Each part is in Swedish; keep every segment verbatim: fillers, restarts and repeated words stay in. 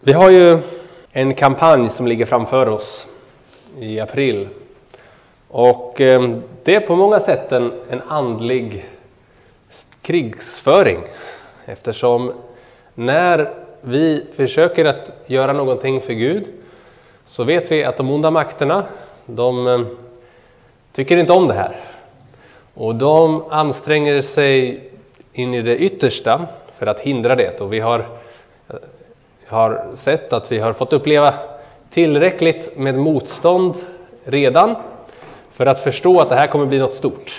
Vi har ju en kampanj som ligger framför oss i april. Och det är på många sätt en, en andlig krigsföring. Eftersom när vi försöker att göra någonting för Gud så vet vi att de onda makterna, de tycker inte om det här. Och de anstränger sig in i det yttersta för att hindra det. Och vi har, har sett att vi har fått uppleva tillräckligt med motstånd redan för att förstå att det här kommer bli något stort.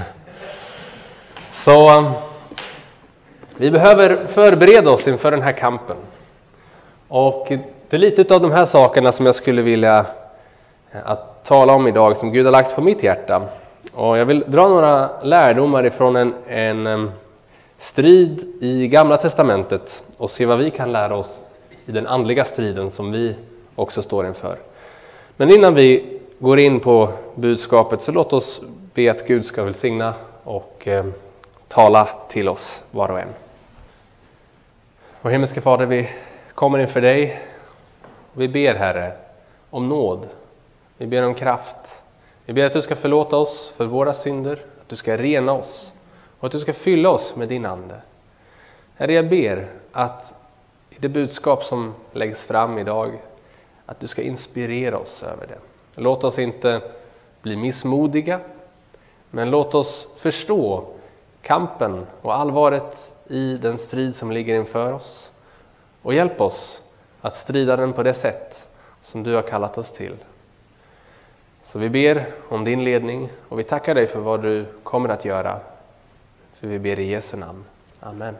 Så vi behöver förbereda oss inför den här kampen. Och det är lite av de här sakerna som jag skulle vilja att tala om idag, som Gud har lagt på mitt hjärta. Och jag vill dra några lärdomar ifrån en, en strid i Gamla testamentet och se vad vi kan lära oss i den andliga striden som vi också står inför. Men innan vi går in på budskapet så låt oss be att Gud ska välsigna och eh, tala till oss var och en. Vår himmelske Fader, vi kommer inför dig. Vi ber, Herre, om nåd. Vi ber om kraft. Vi ber att du ska förlåta oss för våra synder, att du ska rena oss och att du ska fylla oss med din ande. Herre, jag ber att i det budskap som läggs fram idag, att du ska inspirera oss över det. Låt oss inte bli missmodiga, men låt oss förstå kampen och allvaret i den strid som ligger inför oss. Och hjälp oss att strida den på det sätt som du har kallat oss till. Så vi ber om din ledning och vi tackar dig för vad du kommer att göra. För vi ber i Jesu namn. Amen.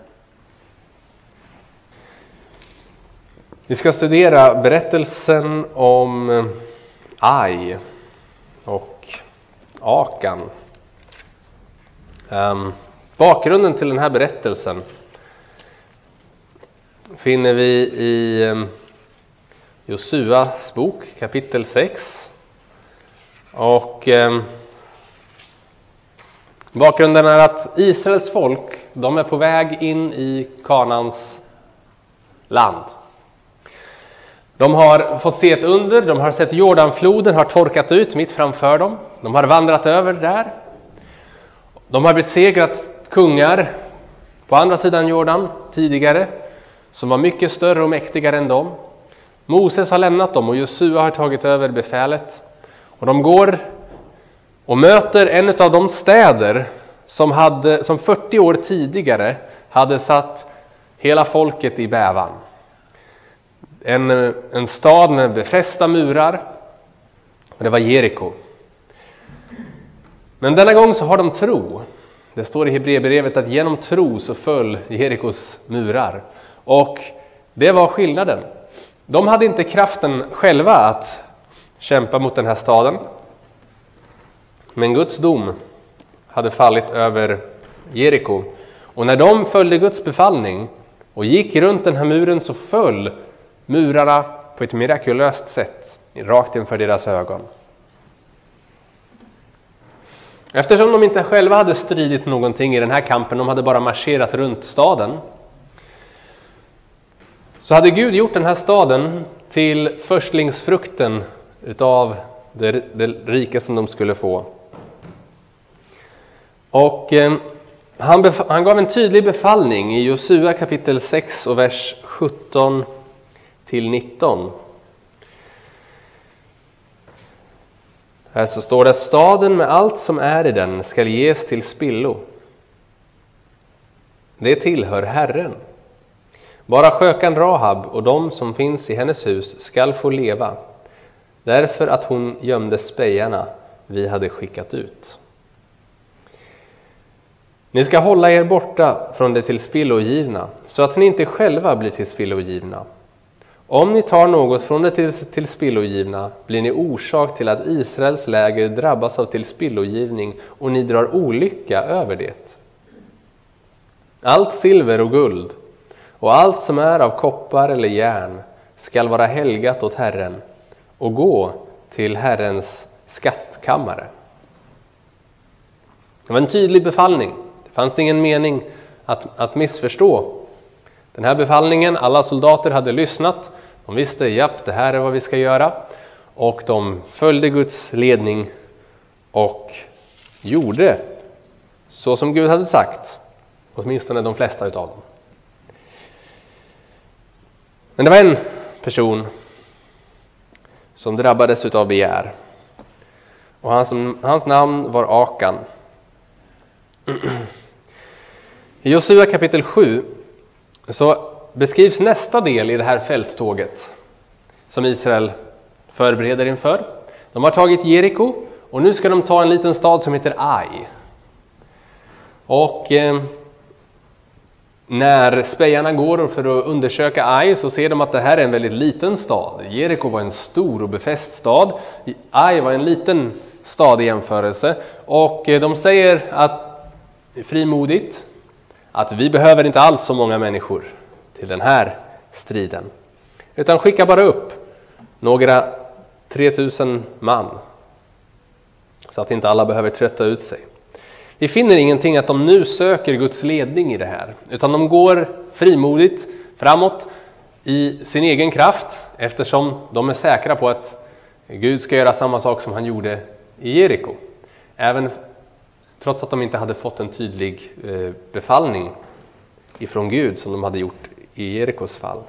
Vi ska studera berättelsen om Aj och Akan. Um, bakgrunden till den här berättelsen finner vi i um, Josuas bok kapitel sex. Och um, bakgrunden är att Israels folk, de är på väg in i Kanans land. De har fått se ett under, de har sett Jordanfloden har torkat ut mitt framför dem. De har vandrat över där. De har besegrat kungar på andra sidan Jordan tidigare som var mycket större och mäktigare än dem. Moses har lämnat dem och Josua har tagit över befälet. Och de går och möter en av de städer som, hade, som fyrtio år tidigare hade satt hela folket i bävan. En, en stad med befästa murar, och det var Jeriko. Men denna gång så har de tro. Det står i Hebreerbrevet att genom tro så föll Jerikos murar. Och det var skillnaden. De hade inte kraften själva att kämpa mot den här staden. Men Guds dom hade fallit över Jeriko. Och när de följde Guds befallning och gick runt den här muren så föll murarna på ett mirakulöst sätt rakt inför deras ögon. Eftersom de inte själva hade stridit någonting i den här kampen, de hade bara marscherat runt staden, så hade Gud gjort den här staden till förstlingsfrukten utav det, det rike som de skulle få. Och eh, han, bef- han gav en tydlig befallning i Josua kapitel sex och vers sjutton till nitton. Här så står det: staden med allt som är i den ska ges till spillo. Det tillhör Herren. Bara skökan Rahab och de som finns i hennes hus skall få leva, därför att hon gömde spejarna vi hade skickat ut. Ni ska hålla er borta från det tillspillogivna, så att ni inte själva blir tillspillogivna. Om ni tar något från det till, till spillogivna blir ni orsak till att Israels läger drabbas av tillspillogivning och ni drar olycka över det. Allt silver och guld och allt som är av koppar eller järn skall vara helgat åt Herren och gå till Herrens skattkammare. Det var en tydlig befallning. Det fanns ingen mening att, att missförstå. Den här befallningen, alla soldater hade lyssnat. De visste, japp, det här är vad vi ska göra. Och de följde Guds ledning och gjorde så som Gud hade sagt. Åtminstone de flesta utav dem. Men det var en person som drabbades utav begär. Och hans, hans namn var Akan. I Josua kapitel sju så beskrivs nästa del i det här fälttåget som Israel förbereder inför. De har tagit Jeriko och nu ska de ta en liten stad som heter Ai. Och eh, när spejarna går för att undersöka Ai så ser de att det här är en väldigt liten stad. Jeriko var en stor och befäst stad. Ai var en liten stad i jämförelse. Och eh, de säger att frimodigt att vi behöver inte alls så många människor till den här striden. Utan skicka bara upp några tre tusen man. Så att inte alla behöver trötta ut sig. Vi finner ingenting att de nu söker Guds ledning i det här. Utan de går frimodigt framåt i sin egen kraft. Eftersom de är säkra på att Gud ska göra samma sak som han gjorde i Jeriko. Även trots att de inte hade fått en tydlig befallning ifrån Gud som de hade gjort i Jerikos fall.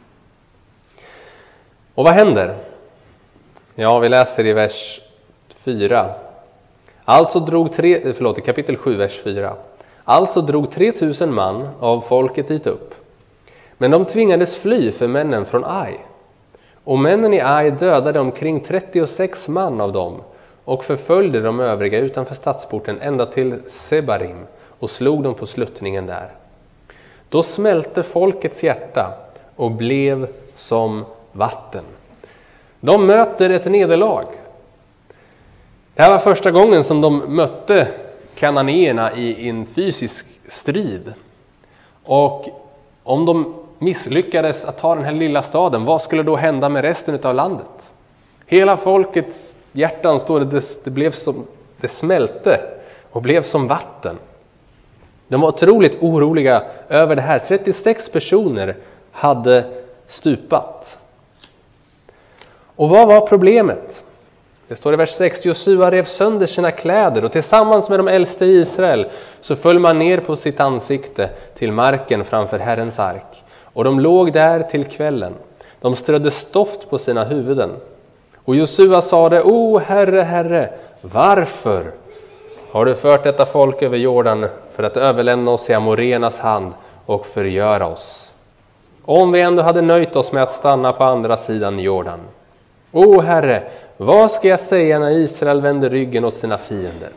Och vad händer? Ja, vi läser i vers fyra. Alltså drog tre, förlåt, i kapitel sju, vers fyra. Alltså drog tre tusen man av folket dit upp. Men de tvingades fly för männen från Ai. Och männen i Ai dödade omkring trettiosex man av dem och förföljde de övriga utanför stadsporten ända till Sebarim och slog dem på sluttningen där. Då smälte folkets hjärta och blev som vatten. De möter ett nederlag. Det här var första gången som de mötte kananéerna i en fysisk strid. Och om de misslyckades att ta den här lilla staden, vad skulle då hända med resten av landet? Hela folkets hjärtan står det, det blev som det smälte och blev som vatten. De var otroligt oroliga över det här. trettiosex personer hade stupat. Och vad var problemet? Det står i vers sex. Josua rev sönder sina kläder och tillsammans med de äldste i Israel så föll man ner på sitt ansikte till marken framför Herrens ark. Och de låg där till kvällen. De strödde stoft på sina huvuden. Och Josua sade, o Herre, Herre, varför har du fört detta folk över Jordan för att överlämna oss i Amorenas hand och förgöra oss? Om vi ändå hade nöjt oss med att stanna på andra sidan Jordan. O Herre, vad ska jag säga när Israel vänder ryggen åt sina fiender?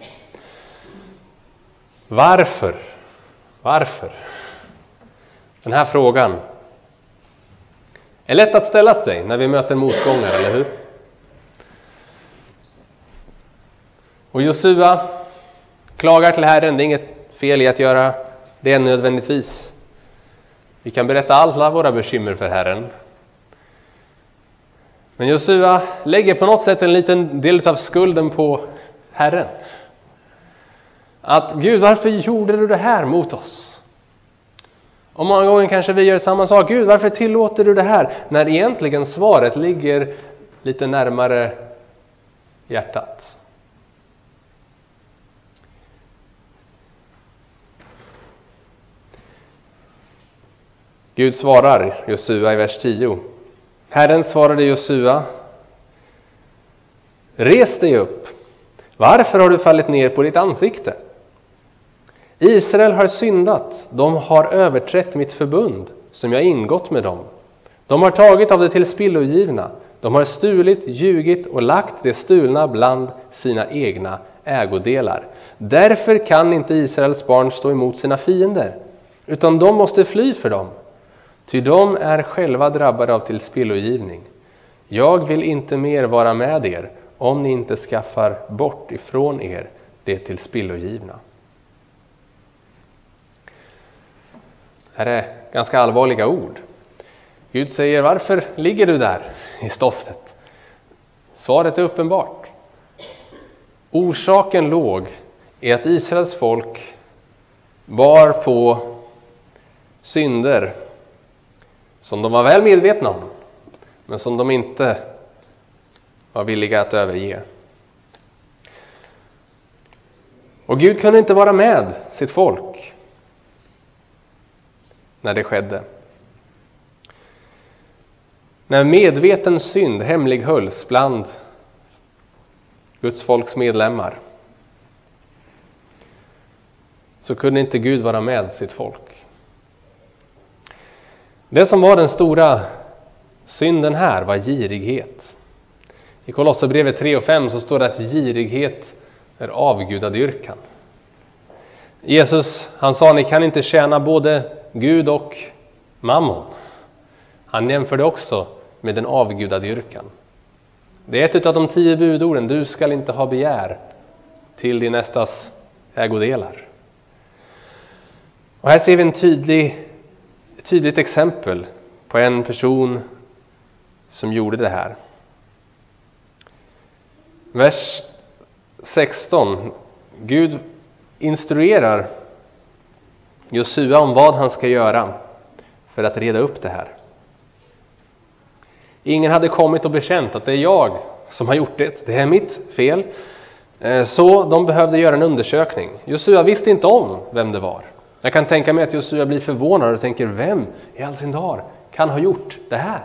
Varför? Varför? Den här frågan är lätt att ställa sig när vi möter motgångar, eller hur? Och Josua klagar till Herren. Det är inget fel i att göra det nödvändigtvis. Vi kan berätta alla våra bekymmer för Herren. Men Josua lägger på något sätt en liten del av skulden på Herren. Att Gud, varför gjorde du det här mot oss? Och många gånger kanske vi gör samma sak. Gud, varför tillåter du det här? När egentligen svaret ligger lite närmare hjärtat. Gud svarar Josua i vers tio. Herren svarade Josua, res dig upp. Varför har du fallit ner på ditt ansikte? Israel har syndat. De har överträtt mitt förbund som jag ingått med dem. De har tagit av det till spillogivna. De har stulit, ljugit och lagt det stulna bland sina egna ägodelar. Därför kan inte Israels barn stå emot sina fiender, utan de måste fly för dem. Ty de är själva drabbade av tillspillogivning. Jag vill inte mer vara med er om ni inte skaffar bort ifrån er det tillspillogivna. Här är ganska allvarliga ord. Gud säger, varför ligger du där i stoftet? Svaret är uppenbart. Orsaken låg i att Israels folk bar på synder som de var väl medvetna om. men som de inte var villiga att överge. Och Gud kunde inte vara med sitt folk när det skedde. När medveten synd hemlighölls bland Guds folks medlemmar, så kunde inte Gud vara med sitt folk. Det som var den stora synden här var girighet. I Kolosserbrevet tre och fem så står det att girighet är avgudadyrkan. Jesus, han sa, ni kan inte tjäna både Gud och mammon. Han jämförde också med den avgudadyrkan. Det är ett av de tio budorden, du ska inte ha begär till din nästas ägodelar. Och här ser vi en tydlig, ett tydligt exempel på en person som gjorde det här. Vers sexton. Gud instruerar Josua om vad han ska göra för att reda upp det här. Ingen hade kommit och bekänt att det är jag som har gjort det. Det är mitt fel. Så de behövde göra en undersökning. Josua visste inte om vem det var. Jag kan tänka mig att Josua blir förvånad och tänker, vem i all sin dar kan ha gjort det här?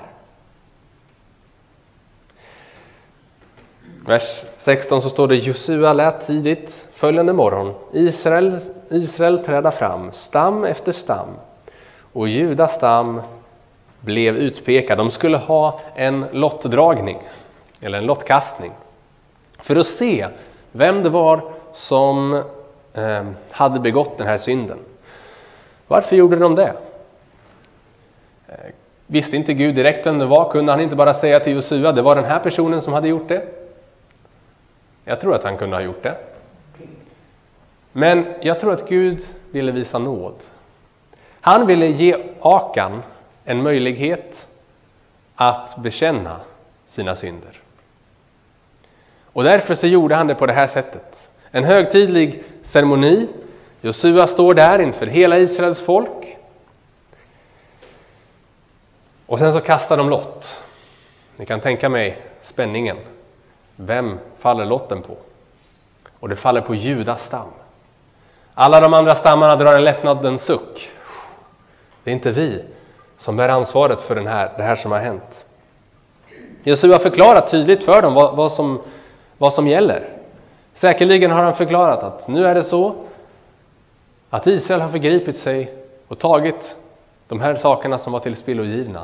Vers sexton så står det, Josua lät tidigt följande morgon Israel, Israel träda fram, stam efter stam. Och Judas stam blev utpekad. De skulle ha en lottdragning, eller en lottkastning, för att se vem det var som eh, hade begått den här synden. Varför gjorde de det? Eh, visste inte Gud direkt vem det var? Kunde han inte bara säga till Josua, det var den här personen som hade gjort det? Jag tror att han kunde ha gjort det. Men jag tror att Gud ville visa nåd. Han ville ge Akan en möjlighet att bekänna sina synder. Och därför så gjorde han det på det här sättet. En högtidlig ceremoni. Josua står där inför hela Israels folk. Och sen så kastar de lott. Ni kan tänka mig spänningen. Vem faller lotten på? Och det faller på Judas stam. Alla de andra stammarna drar en lättnadens suck. Det är inte vi som bär ansvaret för den här, det här som har hänt. Jesus har förklarat tydligt för dem vad, vad, som, vad som gäller. Säkerligen har han förklarat att nu är det så att Israel har förgripit sig och tagit de här sakerna som var till spillogivna.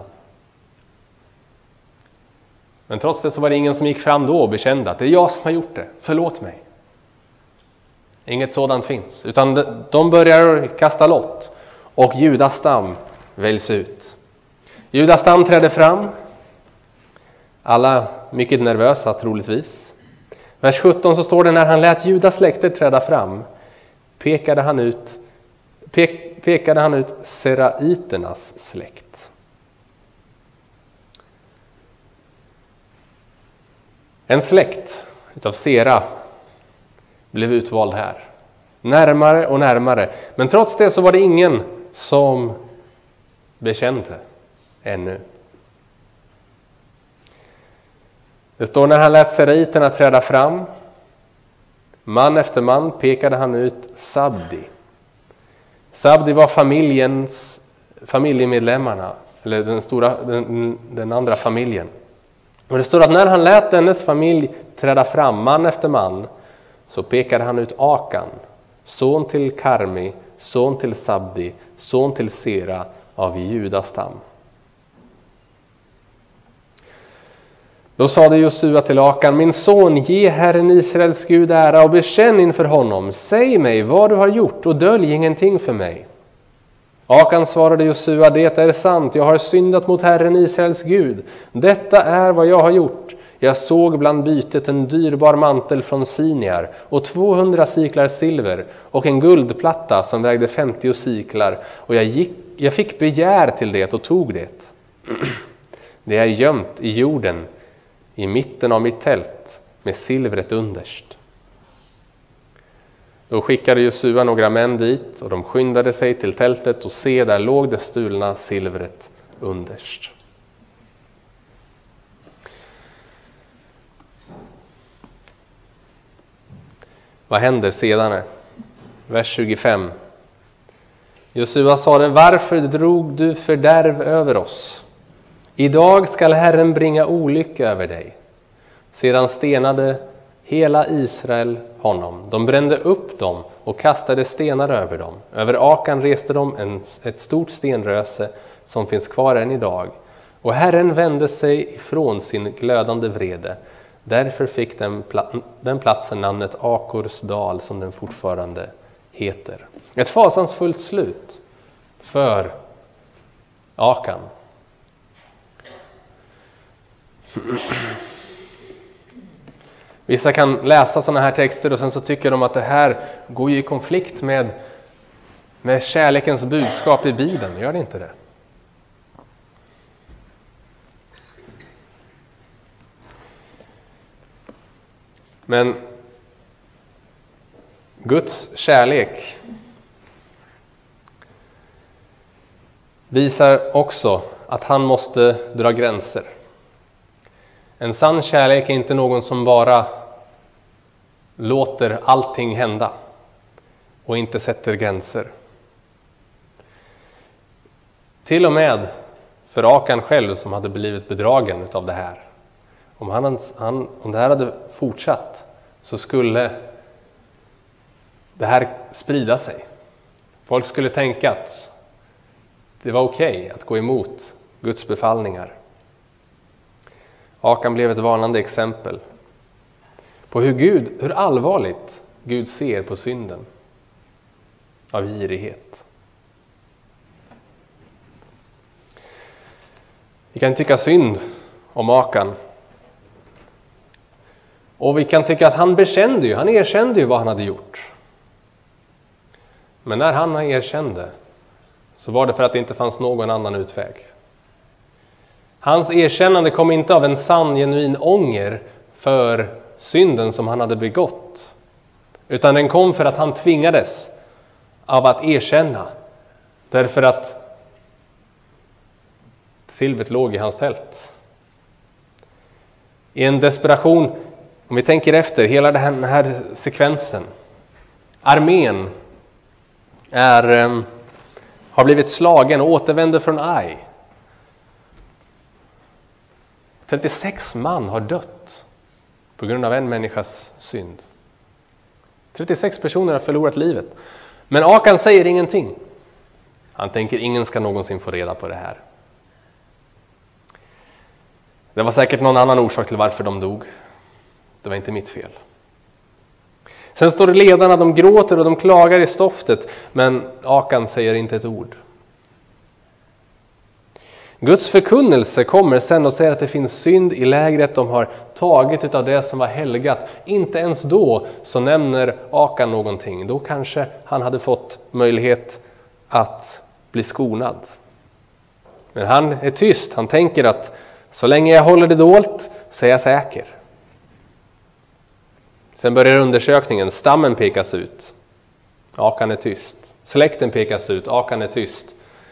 Men trots det så var det ingen som gick fram då och bekände att det är jag som har gjort det. Förlåt mig. Inget sådant finns. Utan de börjar kasta lott. Och Judas stam väljs ut. Judas stam trädde fram. Alla mycket nervösa troligtvis. Vers sjutton så står det, när han lät Judas släkter träda fram pekade han ut, pek, pekade han ut seraiternas släkt. En släkt utav Sera blev utvald här. Närmare och närmare. Men trots det så var det ingen som bekände ännu. Det står, när han lät seraiterna träda fram, man efter man pekade han ut Sabdi. Sabdi var familjens familjemedlemmarna, eller den stora den, den andra familjen. Och det står att när han lät dennes familj träda fram, man efter man, så pekade han ut Akan, son till Karmi, son till Sabdi, son till Sera av Judas stam. Då sade Josua till Akan, min son, ge Herren Israels Gud ära och bekänn inför honom. Säg mig vad du har gjort och dölj ingenting för mig. Akan svarade Josua, det är sant, jag har syndat mot Herren Israels Gud. Detta är vad jag har gjort. Jag såg bland bytet en dyrbar mantel från Siniar och tvåhundra siklar silver och en guldplatta som vägde femtio siklar. Och jag, gick, jag fick begär till det och tog det. Det är gömt i jorden i mitten av mitt tält med silvret underst. Då skickade Josua några män dit och de skyndade sig till tältet och se, där låg det stulna silvret underst. Vad händer sedan? Vers tjugofem. Josua sade: varför drog du fördärv över oss? Idag skall Herren bringa olycka över dig. Sedan stenade hela Israel honom. De brände upp dem och kastade stenar över dem. Över Akan reste de en, ett stort stenröse som finns kvar än idag. Och Herren vände sig ifrån sin glödande vrede. Därför fick den, pla- den platsen namnet Akors dal, som den fortfarande heter. Ett fasansfullt slut för Akan. Vissa kan läsa sådana här texter och sen så tycker de att det här går i konflikt med, med kärlekens budskap i Bibeln. Gör det inte det? Men Guds kärlek visar också att han måste dra gränser. En sann kärlek är inte någon som bara låter allting hända och inte sätter gränser. Till och med för Akan själv, som hade blivit bedragen av det här. Om, han, han, om det här hade fortsatt så skulle det här sprida sig. Folk skulle tänka att det var okej att gå emot Guds befallningar. Akan blev ett varnande exempel på hur, Gud, hur allvarligt Gud ser på synden av girighet. Vi kan tycka synd om Akan. Och vi kan tycka att han bekände ju, han erkände ju vad han hade gjort. Men när han erkände så var det för att det inte fanns någon annan utväg. Hans erkännande kom inte av en sann, genuin ånger för synden som han hade begått. Utan den kom för att han tvingades av att erkänna. Därför att silvret låg i hans tält. I en desperation, om vi tänker efter, hela den här sekvensen. Armén är, har blivit slagen och återvänder från Ai. trettiosex man har dött på grund av en människas synd. trettiosex personer har förlorat livet. Men Akan säger ingenting. Han tänker ingen ska någonsin få reda på det här. Det var säkert någon annan orsak till varför de dog. Det var inte mitt fel. Sen står det ledarna, de gråter och de klagar i stoftet. Men Akan säger inte ett ord. Guds förkunnelse kommer sen och säger att det finns synd i lägret. De har tagit av det som var helgat. Inte ens då så nämner Akan någonting. Då kanske han hade fått möjlighet att bli skonad. Men han är tyst. Han tänker att så länge jag håller det dolt så är jag säker. Sen börjar undersökningen. Stammen pekas ut. Akan är tyst. Släkten pekas ut. Akan är tyst.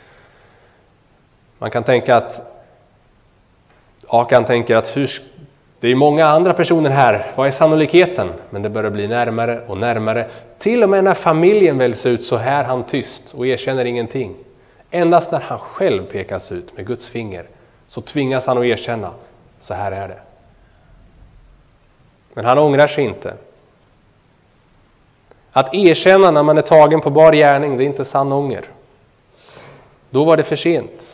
Man kan tänka att Akan tänker att hur, det är många andra personer här. Vad är sannolikheten? Men det börjar bli närmare och närmare. Till och med när familjen väljs ut så är han tyst och erkänner ingenting. Endast när han själv pekas ut med Guds finger så tvingas han att erkänna. Så här är det. Men han ångrar sig inte. Att erkänna när man är tagen på bar gärning, det är inte sann ånger. Då var det för sent.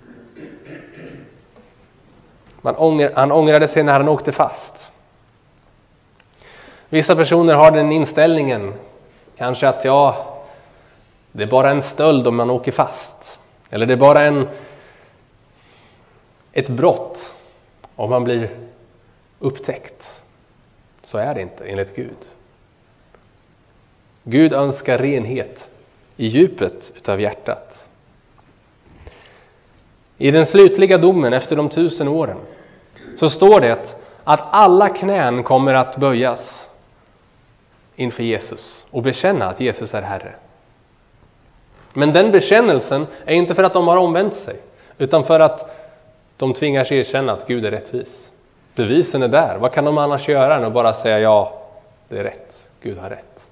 Man ånger, han ångrade sig när han åkte fast. Vissa personer har den inställningen. Kanske att ja, det är bara en stöld om man åker fast. Eller det är bara en, ett brott om man blir upptäckt. Så är det inte enligt Gud. Gud önskar renhet i djupet utav hjärtat. I den slutliga domen efter de tusen åren så står det att alla knän kommer att böjas inför Jesus och bekänna att Jesus är Herre. Men den bekännelsen är inte för att de har omvänt sig, utan för att de tvingas erkänna att Gud är rättvis. Bevisen är där. Vad kan de annars göra än att bara säga ja, det är rätt. Gud har rätt.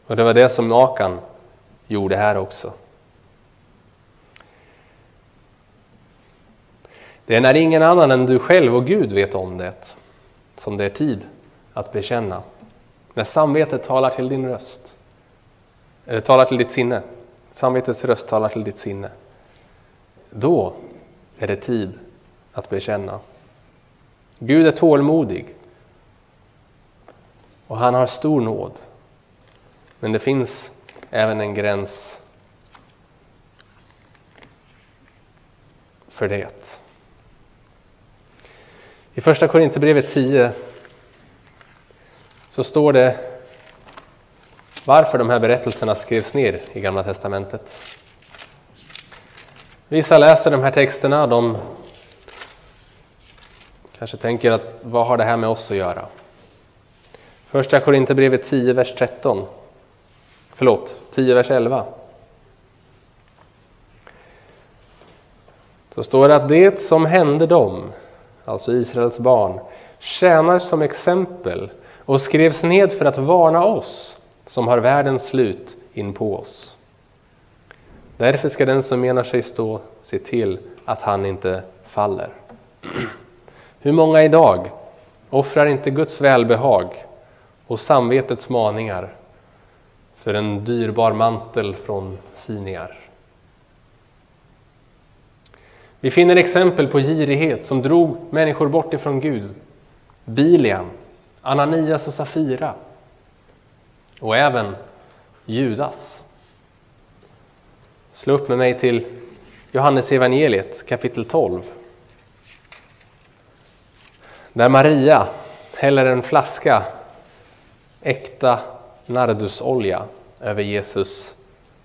Och det var det som Akan gjorde här också. Det är när ingen annan än du själv och Gud vet om det som det är tid att bekänna. När samvetet talar till din röst. Eller talar till ditt sinne. Samvetets röst talar till ditt sinne. Då är det tid att bekänna. Gud är tålmodig. Och han har stor nåd. Men det finns även en gräns för det. I första Korinthierbrevet tio så står det varför de här berättelserna skrevs ner i Gamla testamentet. Vissa läser de här texterna, de kanske tänker att vad har det här med oss att göra? Första Korinthierbrevet tio, vers tretton. Förlåt, tio, vers elva. Så står det att det som hände dem, alltså Israels barn, tjänar som exempel och skrevs ned för att varna oss som har världens slut in på oss. Därför ska den som menar sig stå se till att han inte faller. Hur många idag offrar inte Guds välbehag och samvetets maningar för en dyrbar mantel från Siniar? Vi finner exempel på girighet som drog människor bort ifrån Gud. Biliam, Ananias och Safira. Och även Judas. Slå upp med mig till Johannes evangeliet kapitel tolv. Där Maria häller en flaska äkta nardusolja över Jesus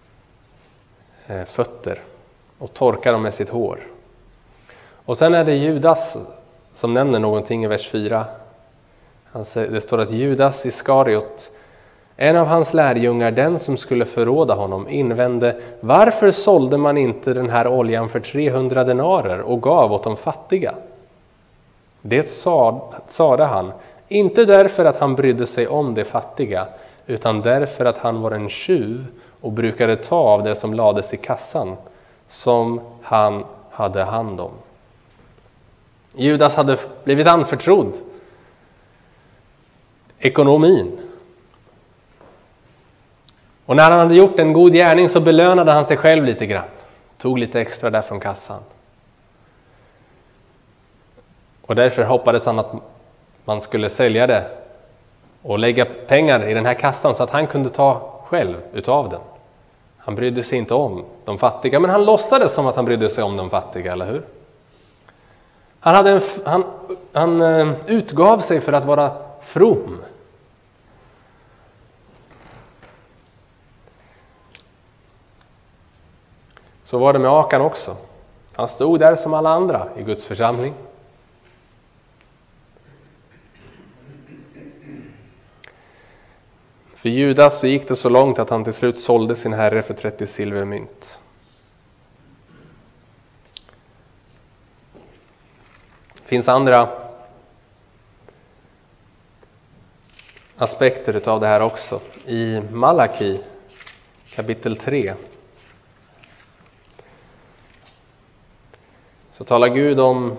fötter och torkar dem med sitt hår. Och sen är det Judas som nämner någonting i vers fyra. Det står att Judas Iskariot, en av hans lärjungar, den som skulle förråda honom, invände: varför sålde man inte den här oljan för trehundra denarer och gav åt de fattiga? Det sa, sade han, inte därför att han brydde sig om de fattiga, utan därför att han var en tjuv och brukade ta av det som lades i kassan, som han hade hand om. Judas hade blivit anförtrodd ekonomin. Och när han hade gjort en god gärning så belönade han sig själv lite grann. Tog lite extra där från kassan. Och därför hoppades han att man skulle sälja det och lägga pengar i den här kassan så att han kunde ta själv utav den. Han brydde sig inte om de fattiga, men han låtsades som att han brydde sig om de fattiga, eller hur? Han, hade en, han, han utgav sig för att vara from. Så var det med Akan också. Han stod där som alla andra i Guds församling. För Judas så gick det så långt att han till slut sålde sin herre för trettio silvermynt. Det finns andra aspekter utav det här också. I Malaki kapitel tre så talar Gud om,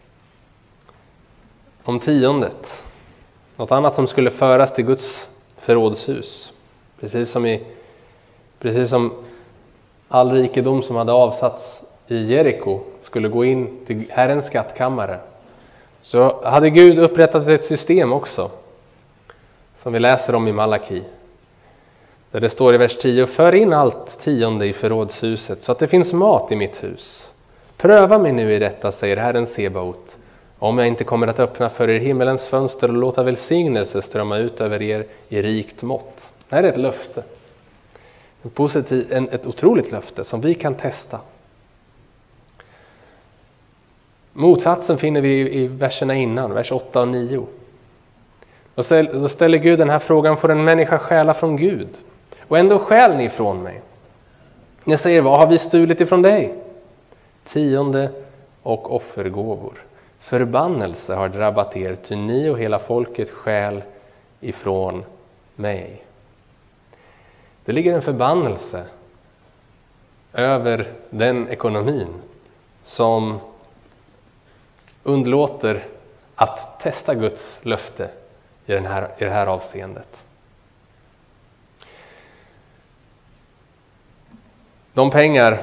om tiondet. Något annat som skulle föras till Guds förrådshus. Precis som, i, precis som all rikedom som hade avsatts i Jeriko skulle gå in till Herrens skattkammare. Så hade Gud upprättat ett system också. Som vi läser om i Malaki. Där det står i vers tio: för in allt tionde i förrådshuset så att det finns mat i mitt hus. Pröva mig nu i detta, säger Herren Sebaot, om jag inte kommer att öppna för er himmelens fönster och låta välsignelse strömma ut över er i rikt mått. Det här är ett löfte. En positiv, en, ett otroligt löfte som vi kan testa. Motsatsen finner vi i, i verserna innan, vers åtta och nio. Då ställer, då ställer Gud den här frågan: får en människa stjäla från Gud? Och ändå stjäl ni ifrån mig. Ni säger: vad har vi stulit ifrån dig? Tionde och offergåvor. Förbannelse har drabbat er, ty ni och hela folket stjäl ifrån mig. Det ligger en förbannelse över den ekonomin som underlåter att testa Guds löfte i, den här, i det här avseendet. De pengar,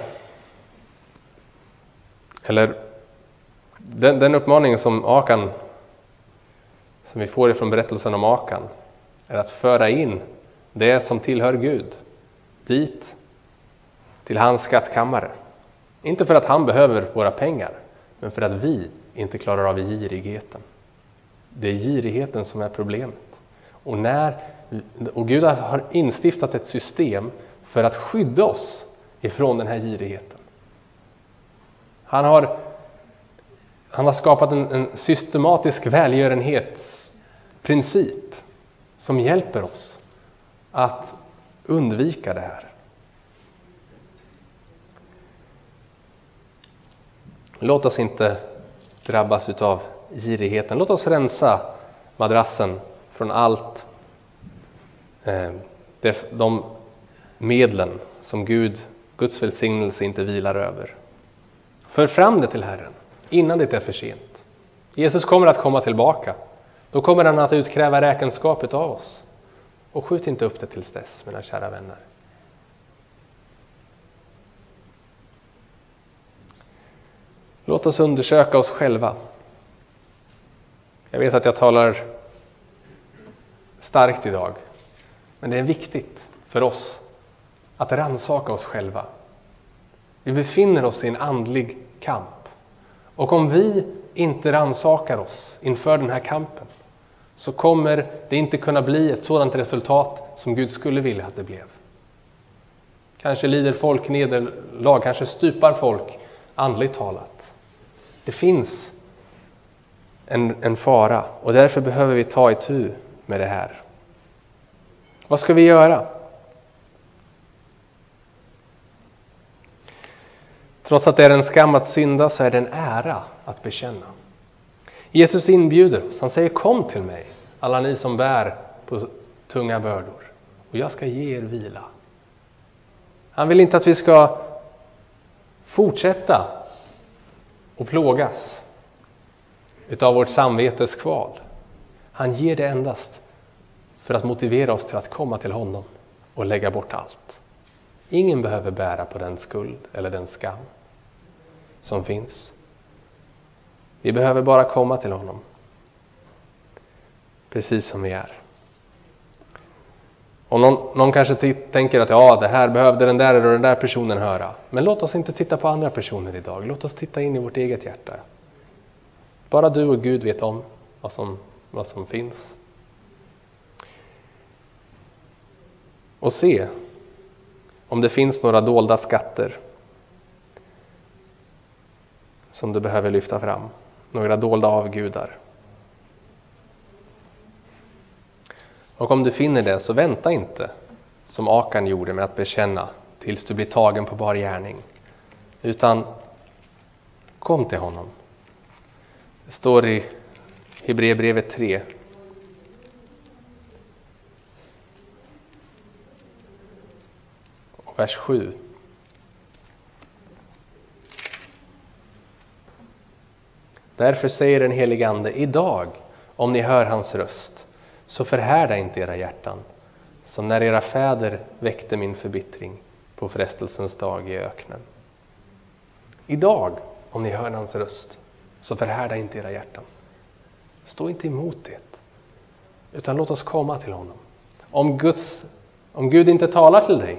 eller den, den uppmaning som Akan, som vi får ifrån berättelsen om Akan, är att föra in det som tillhör Gud dit till hans skattkammare. Inte för att han behöver våra pengar, men för att vi inte klarar av girigheten. Det är girigheten som är problemet. Och, när, och Gud har instiftat ett system för att skydda oss ifrån den här girigheten. Han har, han har skapat en, en systematisk välgörenhetsprincip som hjälper oss att undvika det här. Låt oss inte drabbas utav girigheten. Låt oss rensa madrassen från allt eh, det, de medlen som Gud, Guds välsignelse inte vilar över. För fram det till Herren innan det är för sent. Jesus kommer att komma tillbaka. Då kommer han att utkräva räkenskapet av oss. Och skjut inte upp det tills dess, mina kära vänner. Låt oss undersöka oss själva. Jag vet att jag talar starkt idag. Men det är viktigt för oss att rannsaka oss själva. Vi befinner oss i en andlig kamp. Och om vi inte rannsakar oss inför den här kampen, så kommer det inte kunna bli ett sådant resultat som Gud skulle vilja att det blev. Kanske lider folk nederlag, kanske stupar folk andligt talat. Det finns en, en fara, och därför behöver vi ta itu med det här. Vad ska vi göra? Trots att det är en skam att synda, så är det en ära att bekänna. Jesus inbjuder oss. Han säger: kom till mig, alla ni som bär på tunga bördor, och jag ska ge er vila. Han vill inte att vi ska fortsätta och plågas utav vårt samvetes kval. Han ger det endast för att motivera oss till att komma till honom och lägga bort allt. Ingen behöver bära på den skuld eller den skam som finns. Vi behöver bara komma till honom, precis som vi är. Och någon, någon kanske t- tänker att ja, det här behövde den där eller den där personen höra. Men låt oss inte titta på andra personer idag. Låt oss titta in i vårt eget hjärta. Bara du och Gud vet om vad som, vad som finns. Och se om det finns några dolda skatter som du behöver lyfta fram. Några dolda avgudar. Och om du finner det, så vänta inte som Akan gjorde med att bekänna tills du blir tagen på bar gärning. Utan kom till honom. Det står i Hebreerbrevet tre. Och vers sju. Därför säger den helige Ande: idag, om ni hör hans röst, så förhärda inte era hjärtan, som när era fäder väckte min förbittring på frestelsens dag i öknen. Idag, om ni hör hans röst, så förhärda inte era hjärtan. Stå inte emot det, utan låt oss komma till honom. Om, Guds, om Gud inte talar till dig,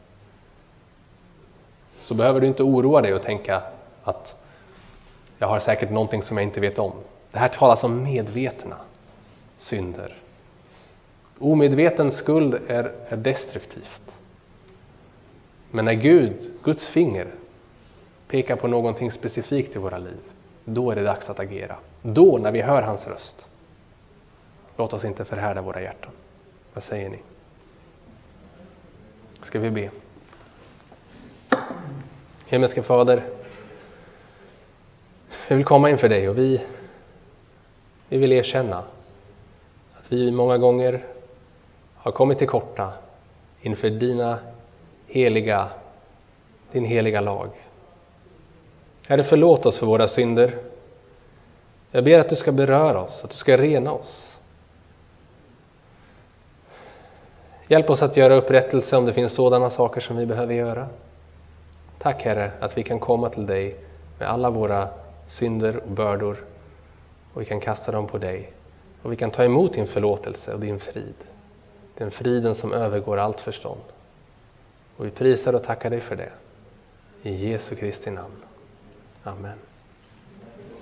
så behöver du inte oroa dig och tänka att jag har säkert någonting som jag inte vet om. Det här talas om medvetna synder. Omedveten skuld är, är destruktivt. Men när Gud, Guds finger, pekar på någonting specifikt i våra liv, då är det dags att agera. Då, när vi hör hans röst, låt oss inte förhärda våra hjärtan. Vad säger ni? Ska vi be? Himmelske Fader, vi vill komma inför dig, och vi, vi vill erkänna att vi många gånger har kommit till korta inför dina heliga, din heliga lag. Herre, förlåt oss för våra synder. Jag ber att du ska beröra oss, att du ska rena oss. Hjälp oss att göra upprättelse om det finns sådana saker som vi behöver göra. Tack Herre att vi kan komma till dig med alla våra synder och bördor och vi kan kasta dem på dig. Och vi kan ta emot din förlåtelse och din frid. Den friden som övergår allt förstånd. Och vi prisar och tackar dig för det. I Jesu Kristi namn. Amen.